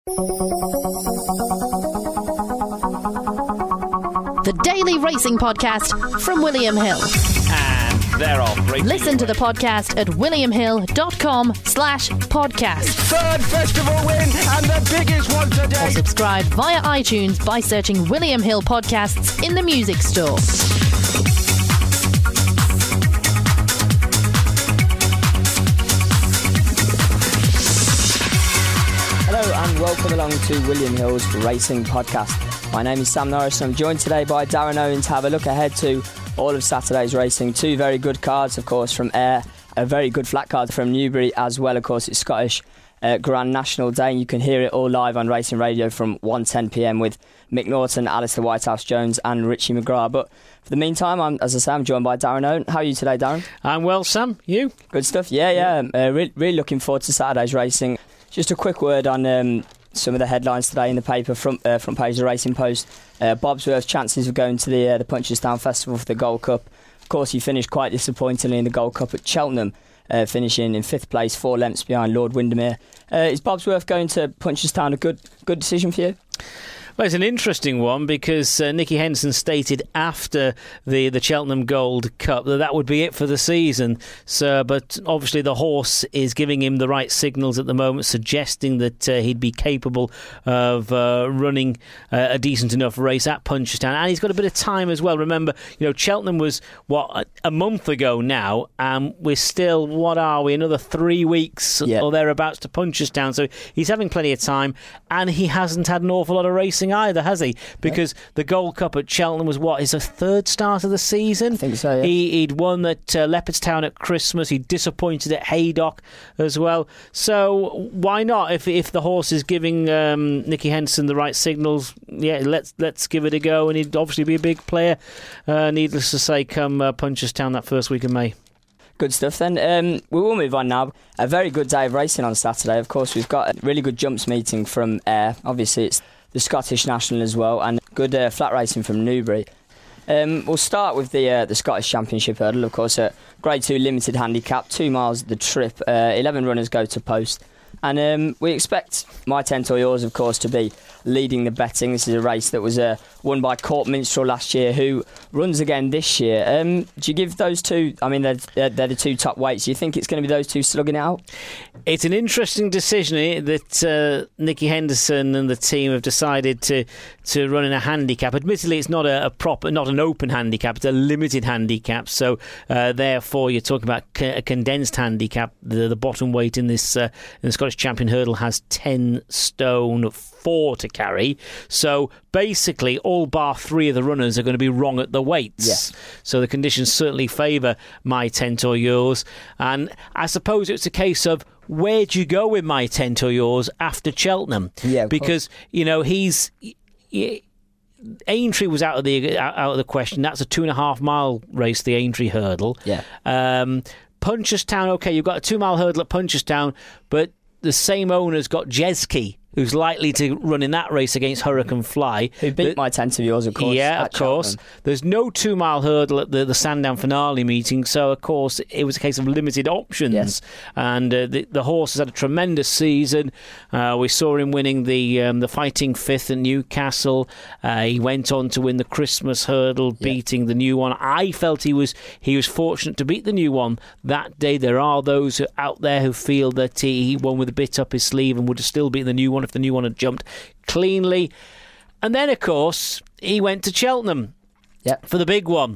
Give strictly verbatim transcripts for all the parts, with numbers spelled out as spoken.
The Daily Racing Podcast from William Hill. And they're off. Racing Listen to the podcast at williamhill.com slash podcast. Third festival win and the biggest one today. Or subscribe via iTunes by searching William Hill Podcasts in the music store. Hello and welcome along to William Hill's Racing Podcast. My name is Sam Norris and I'm joined today by Darren Owen to have a look ahead to all of Saturday's racing. Two very good cards, of course, from Ayr, a very good flat card from Newbury as well. Of course, it's Scottish uh, Grand National Day and you can hear it all live on Racing Radio from one ten p m with Mick Norton, Alistair Whitehouse-Jones and Richie McGrath. But for the meantime, I'm, as I say, I'm joined by Darren Owen. How are you today, Darren? I'm well, Sam. You? Good stuff. Yeah, yeah. Uh, re- really looking forward to Saturday's racing. Just a quick word on um, some of the headlines today in the paper, front, uh, front page of the Racing Post. Uh, Bobsworth's chances of going to the uh, the Punchestown Festival for the Gold Cup. Of course, he finished quite disappointingly in the Gold Cup at Cheltenham, uh, finishing in fifth place, four lengths behind Lord Windermere. Uh, is Bobsworth going to Punchestown a good good decision for you? Well, it's an interesting one because uh, Nicky Henderson stated after the, the Cheltenham Gold Cup that that would be it for the season. So, but obviously the horse is giving him the right signals at the moment, suggesting that uh, he'd be capable of uh, running uh, a decent enough race at Punchestown. And he's got a bit of time as well. Remember, you know, Cheltenham was, what, a month ago now, and we're still, what are we, another three weeks yeah. or thereabouts to Punchestown. So he's having plenty of time, and he hasn't had an awful lot of racing either, has he? Because yeah. the Gold Cup at Cheltenham was what, his third start of the season? I think so, yeah. He, he'd won at uh, Leopardstown at Christmas. He disappointed at Haydock as well. So why not? If if the horse is giving um, Nicky Henderson the right signals, yeah, let's let's give it a go. And he'd obviously be a big player, uh, needless to say, come uh, Punchestown that first week of May. Good stuff then. Um, we will move on now. A very good day of racing on Saturday. Of course, we've got a really good jumps meeting from Ayr. Obviously, it's the Scottish National as well, and good uh, flat racing from Newbury. Um, we'll start with the uh, the Scottish Championship hurdle, of course, a Grade two limited handicap, two miles the trip, uh, eleven runners go to post. And um, we expect My Tent or Yours, of course, to be leading the betting. This is a race that was uh, won by Court Minstrel last year, who runs again this year. Um, do you give those two, I mean, they're, they're, they're the two top weights. Do you think it's going to be those two slugging it out? It's an interesting decision eh, that uh, Nicky Henderson and the team have decided to to run in a handicap. Admittedly, it's not a, a proper, not an open handicap. It's a limited handicap. So uh, therefore, you're talking about a condensed handicap. The, the bottom weight in this uh, in the Scottish Champion hurdle has ten stone four to carry. So basically, all bar three of the runners are going to be wrong at the weights. Yeah. So the conditions certainly favour My Tent or Yours. And I suppose it's a case of, where do you go with My Tent or Yours after Cheltenham? Yeah, because course. you know he's he, Aintree was out of the out of the question. That's a two and a half mile race, the Aintree hurdle. Yeah. Um, Punchestown, okay, you've got a two mile hurdle at Punchestown, but the same owner's got Jeski, who's likely to run in that race against Hurricane Fly. Who beat the, My Tent of Yours, of course. Yeah, of course. Cheltenham. There's no two-mile hurdle at the, the Sandown finale meeting, so, of course, it was a case of limited options. Yes. And uh, the, the horse has had a tremendous season. Uh, we saw him winning the um, the Fighting Fifth at Newcastle. Uh, he went on to win the Christmas hurdle, beating yeah. the New One. I felt he was he was fortunate to beat the New One that day. There are those who, out there who feel that he, he won with a bit up his sleeve and would have still beaten the New One if the New One had jumped cleanly. And then, of course, he went to Cheltenham yep. for the big one.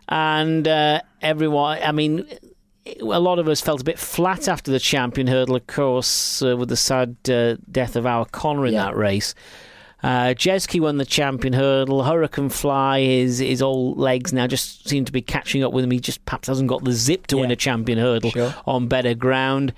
And uh, everyone, I mean, a lot of us felt a bit flat after the Champion hurdle, of course, uh, with the sad uh, death of our Connor in yep. that race. Uh, Jeski won the Champion hurdle. Hurricane Fly is his old legs now just seem to be catching up with him. He just perhaps hasn't got the zip to yeah. win a Champion hurdle sure. on better ground.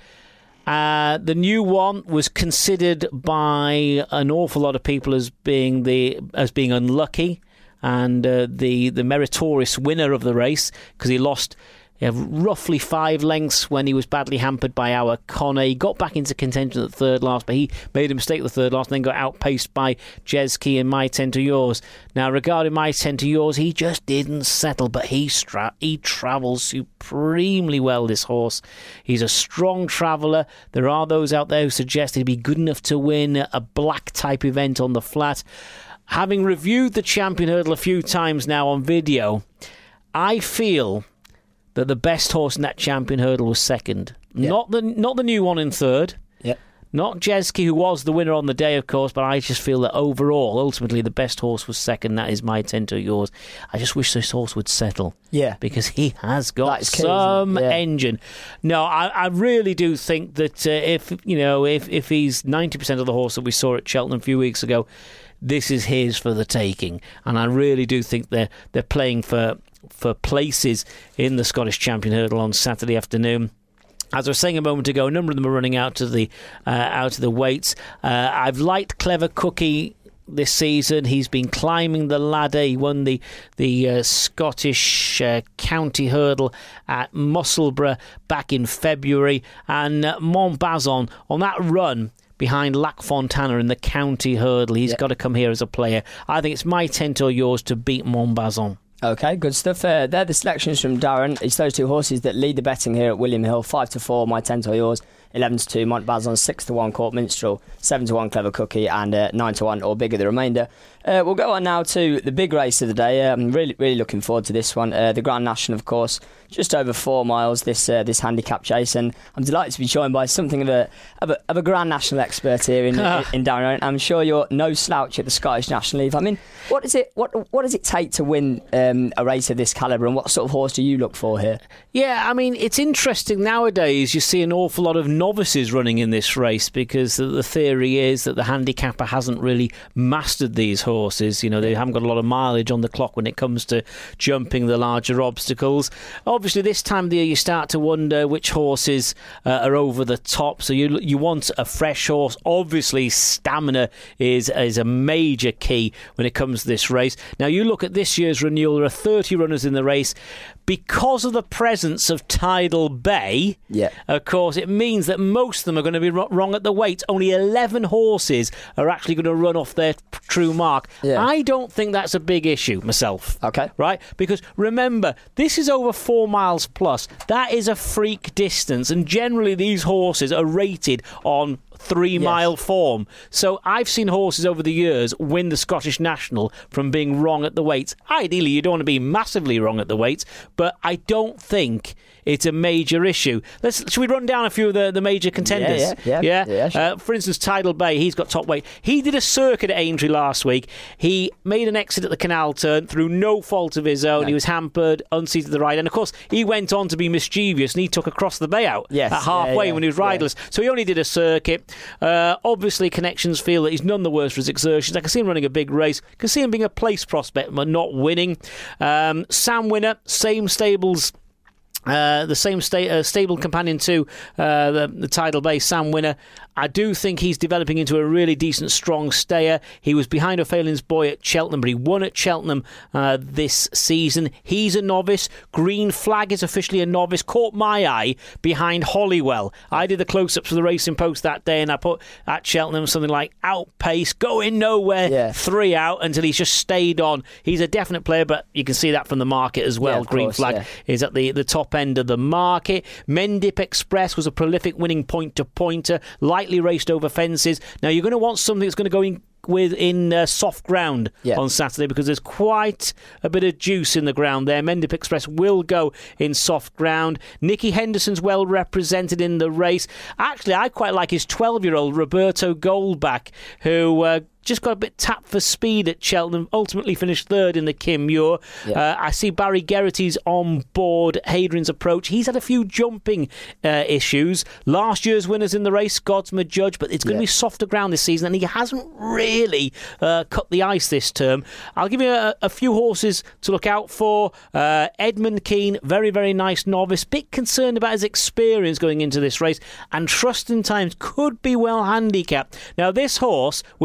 Uh, the New One was considered by an awful lot of people as being the as being unlucky and uh, the the meritorious winner of the race because he lost Yeah, roughly five lengths when he was badly hampered by our Connor. He got back into contention at the third last, but he made a mistake at the third last and then got outpaced by Jeski and My Ten to Yours. Now, regarding My Ten to Yours, he just didn't settle, but he stra- he travels supremely well, this horse. He's a strong traveller. There are those out there who suggest he'd be good enough to win a black-type event on the flat. Having reviewed the Champion Hurdle a few times now on video, I feel that the best horse in that Champion Hurdle was second. Yep. Not the not the new one in third. Yep. Not Jeski, who was the winner on the day, of course, but I just feel that overall, ultimately, the best horse was second. That is My Ten to Yours. I just wish this horse would settle. Yeah. Because he has got That's some key, yeah. engine. No, I, I really do think that uh, if, you know, if, if he's ninety percent of the horse that we saw at Cheltenham a few weeks ago, this is his for the taking. And I really do think they're, they're playing for... for places in the Scottish Champion Hurdle on Saturday afternoon. As I was saying a moment ago, a number of them are running out to the uh, out of the weights. Uh, I've liked Clever Cookie this season. He's been climbing the ladder. He won the the uh, Scottish uh, County Hurdle at Musselburgh back in February, and uh, Montbazon on that run behind Lac Fontana in the County Hurdle. He's yep. got to come here as a player. I think it's My Ten to Yours to beat Montbazon. Okay, good stuff. Uh, they're the selections from Darren. It's those two horses that lead the betting here at William Hill. five to four, My Ten to Yours. eleven to two, Montbazon. six to one, Court Minstrel. seven to one, Clever Cookie. And uh, nine to one, or bigger, the remainder. Uh, we'll go on now to the big race of the day. I'm really, really looking forward to this one. Uh, the Grand National, of course, just over four miles, this uh, this handicap chase. And I'm delighted to be joined by something of a of a, of a Grand National expert here in, in, in Darren. I'm sure you're no slouch at the Scottish National League. I mean, what is it? What what does it take to win um, a race of this calibre, and what sort of horse do you look for here? Yeah, I mean, it's interesting nowadays. You see an awful lot of novices running in this race because the, the theory is that the handicapper hasn't really mastered these horses. You know, they haven't got a lot of mileage on the clock when it comes to jumping the larger obstacles. Obviously, this time of the year, you start to wonder which horses uh, are over the top. So you you want a fresh horse. Obviously, stamina is is a major key when it comes to this race. Now, you look at this year's renewal. There are thirty runners in the race. Because of the presence of Tidal Bay, yeah. of course, it means that most of them are going to be wrong at the weight. Only eleven horses are actually going to run off their true mark. Yeah. I don't think that's a big issue myself. Okay. Right? Because remember, this is over four miles plus. That is a freak distance. And generally, these horses are rated on three mile yes. form. So I've seen horses over the years win the Scottish National from being wrong at the weights. Ideally, you don't want to be massively wrong at the weights, but I don't think it's a major issue. Let's should we run down a few of the, the major contenders? Yeah, yeah, yeah. yeah? yeah sure. uh, for instance, Tidal Bay, he's got top weight. He did a circuit at Aintree last week. He made an exit at the Canal Turn through no fault of his own. No. He was hampered, unseated the ride, and of course he went on to be mischievous and he took across the Bay out yes. at halfway yeah, yeah, when he was riderless. Yeah. So he only did a circuit. Uh, obviously, connections feel that he's none the worse for his exertions. I can see him running a big race. I can see him being a place prospect but not winning. Um, Sam Winner, same stables. Uh, the same sta- uh, stable companion to uh, the, the Tidal Bay, Sam Winner. I do think he's developing into a really decent, strong stayer. He was behind O'Phalin's Boy at Cheltenham, but he won at Cheltenham uh, this season. He's a novice. Green Flag is officially a novice. Caught my eye behind Hollywell. I did the close-ups for the Racing Post that day, and I put at Cheltenham something like outpace, going nowhere, yeah. three out until he's just stayed on. He's a definite player, but you can see that from the market as well. Yeah, Green course, Flag yeah. is at the, the top end of the market. Mendip Express was a prolific winning point-to-pointer, lightly raced over fences. Now, you're going to want something that's going to go in with in uh, soft ground yeah. on Saturday because there's quite a bit of juice in the ground there. Mendip Express will go in soft ground. Nicky Henderson's well represented in the race. Actually, I quite like his twelve-year-old Roberto Goldback, who uh, just got a bit tapped for speed at Cheltenham, ultimately finished third in the Kim Muir. Yeah. Uh, I see Barry Geraghty's on board Hadrian's Approach. He's had a few jumping uh, issues. Last year's winners in the race, Godsma Judge, but it's going to yeah. be softer ground this season, and he hasn't really uh, cut the ice this term. I'll give you a, a few horses to look out for. Uh, Edmund Keane, very, very nice novice. Bit concerned about his experience going into this race, and Trust in Times could be well handicapped. Now, this horse was placed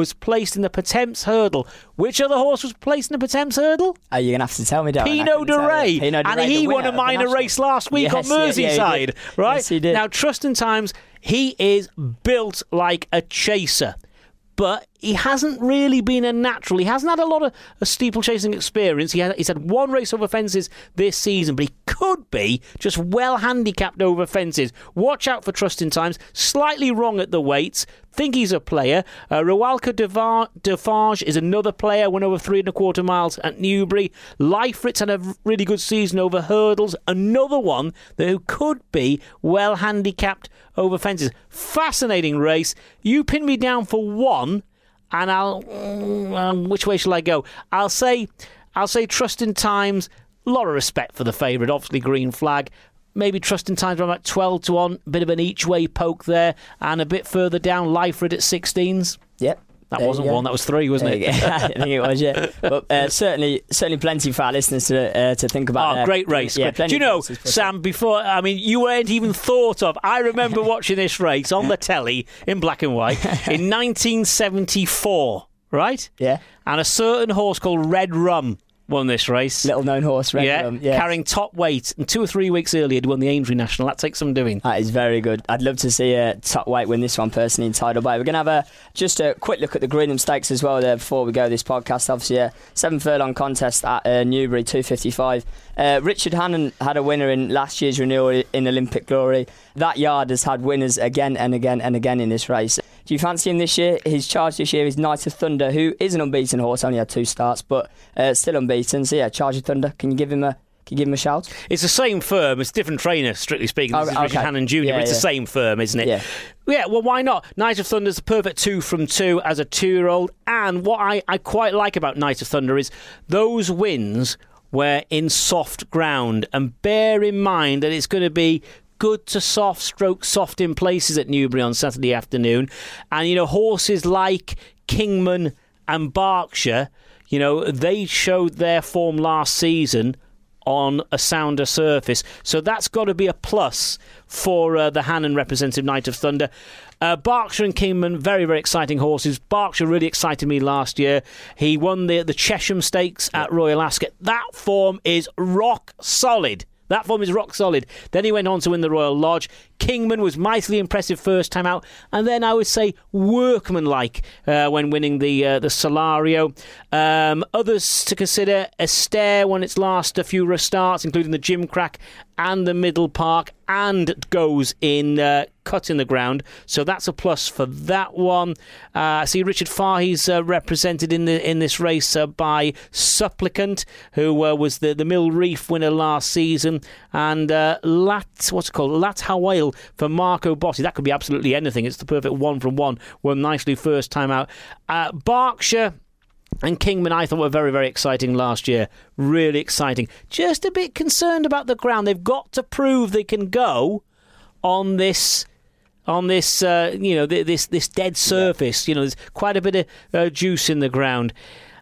placed in the Pertemps Hurdle. Which other horse was placed in the Pertemps Hurdle? Oh, you're going to have to tell me, Darren. Pinot de Ray. Pinot de and Ray, he the won a minor race last week yes, on Merseyside, yeah, yeah, right? Yes, he did. Now, Trust in Times, he is built like a chaser. But he hasn't really been a natural. He hasn't had a lot of, of steeplechasing experience. He had, he's had one race over fences this season, but he could be just well handicapped over fences. Watch out for Trust in Times. Slightly wrong at the weights. Think he's a player. Uh, Rawalka Defarge is another player. Went over three and a quarter miles at Newbury. Leifritz had a really good season over hurdles. Another one that who could be well handicapped over fences. Fascinating race. You pin me down for one, and I'll. Um, which way shall I go? I'll say, I'll say Trust in Times. A lot of respect for the favourite. Obviously, green flag. Maybe Trust in Times around about twelve to one. A bit of an each way poke there, and a bit further down, Leifrid at sixteens. Yep. That there wasn't one, that was three, wasn't it? I think it was, yeah. But uh, certainly, certainly plenty for our listeners to uh, to think about. Oh, uh, great race! Yeah, Do you know, Sam? Before, I mean, you weren't even thought of. I remember watching this race on the telly in black and white in nineteen seventy-four, right? Yeah. And a certain horse called Red Rum won this race. Little known horse, Red yeah, Rum. Yeah, carrying top weight. And two or three weeks earlier, he'd won the Amesbury National. That takes some doing. That is very good. I'd love to see a top weight win this one personally in Tidal Bay. We're going to have a just a quick look at the Greenham Stakes as well there before we go this podcast. Obviously, a seven furlong contest at uh, Newbury, two fifty-five. Uh, Richard Hannon had a winner in last year's renewal in Olympic Glory. That yard has had winners again and again and again in this race. Do you fancy him this year? His charge this year is Knight of Thunder, who is an unbeaten horse, only had two starts, but uh, still unbeaten. So yeah, Charge of Thunder. Can you give him a Can you give him a shout? It's the same firm. It's a different trainer, strictly speaking. This Oh, is Richard okay. Hannon Junior, Yeah, but it's yeah. the same firm, isn't it? Yeah. Yeah, well, why not? Knight of Thunder's a perfect two from two as a two-year-old. And what I, I quite like about Knight of Thunder is those wins were in soft ground. And bear in mind that it's going to be good to soft, stroke soft in places at Newbury on Saturday afternoon. And, you know, horses like Kingman and Berkshire, you know, they showed their form last season on a sounder surface. So that's got to be a plus for uh, the Hannon representative Knight of Thunder. Uh, Berkshire and Kingman, very, very exciting horses. Berkshire really excited me last year. He won the, the Chesham Stakes at Royal Ascot. That form is rock solid. That form is rock solid. Then he went on to win the Royal Lodge. Kingman was mightily impressive first time out, and then I would say workmanlike uh, when winning the uh, the Solario. Um, others to consider: Esther won its last a few starts, including the Gimcrack and the Middle Park, and goes in uh, cut in the ground. So that's a plus for that one. Uh, I see Richard Fahey's uh, represented in the in this race uh, by Supplicant, who uh, was the, the Mill Reef winner last season, and uh, Lat what's it called Lat Hawaii for Marco Botti. That could be absolutely anything. It's the perfect one from one. Won nicely first time out. Uh, Berkshire and Kingman, I thought, were very, very exciting last year. Really exciting. Just a bit concerned about the ground. They've got to prove they can go on this, on this, uh, you know, this this dead surface. Yeah. You know, there's quite a bit of uh, juice in the ground.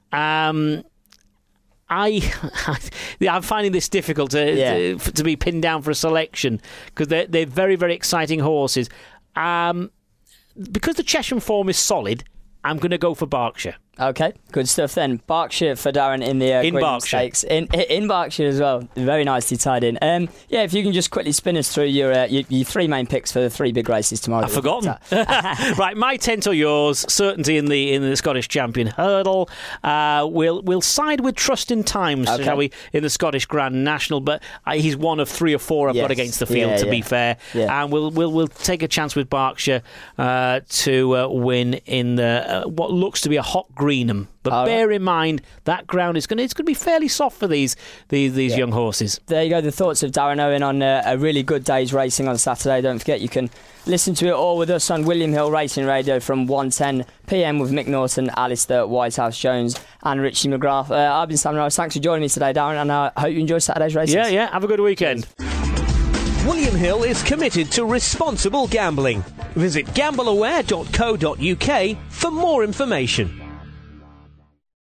Um, I, I'm finding this difficult to Yeah. to, to be pinned down for a selection because they're they're very, very exciting horses. Um, because the Chesham form is solid, I'm going to go for Berkshire. Okay, good stuff then. Berkshire for Darren in the uh, In Greenham Berkshire. Stakes. In in Berkshire as well. Very nicely tied in. Um, yeah, if you can just quickly spin us through your, uh, your your three main picks for the three big races tomorrow. I've forgotten. Right, my tent or yours. Certainty in the in the Scottish Champion Hurdle. Uh, we'll we'll side with Trust in Times, Okay. shall we, in the Scottish Grand National? But uh, he's one of three or four I've Yes. got against the field. Yeah, to yeah. be fair, Yeah. and we'll we'll we'll take a chance with Berkshire uh, to uh, win in the uh, what looks to be a hot Greenham. But All right. bear in mind that ground is going it's going to be fairly soft for these these these Yeah. young horses. There you go, the thoughts of Darren Owen on uh, a really good day's racing on Saturday. Don't forget you can listen to it all with us on William Hill Racing Radio from one ten p m with Mick Norton, Alistair Whitehouse-Jones and Richie McGrath. Uh, I've been Sam Rose. Thanks for joining me today, Darren, and I hope you enjoy Saturday's racing. Yeah, yeah. Have a good weekend. William Hill is committed to responsible gambling. Visit gambleaware dot co dot uk for more information.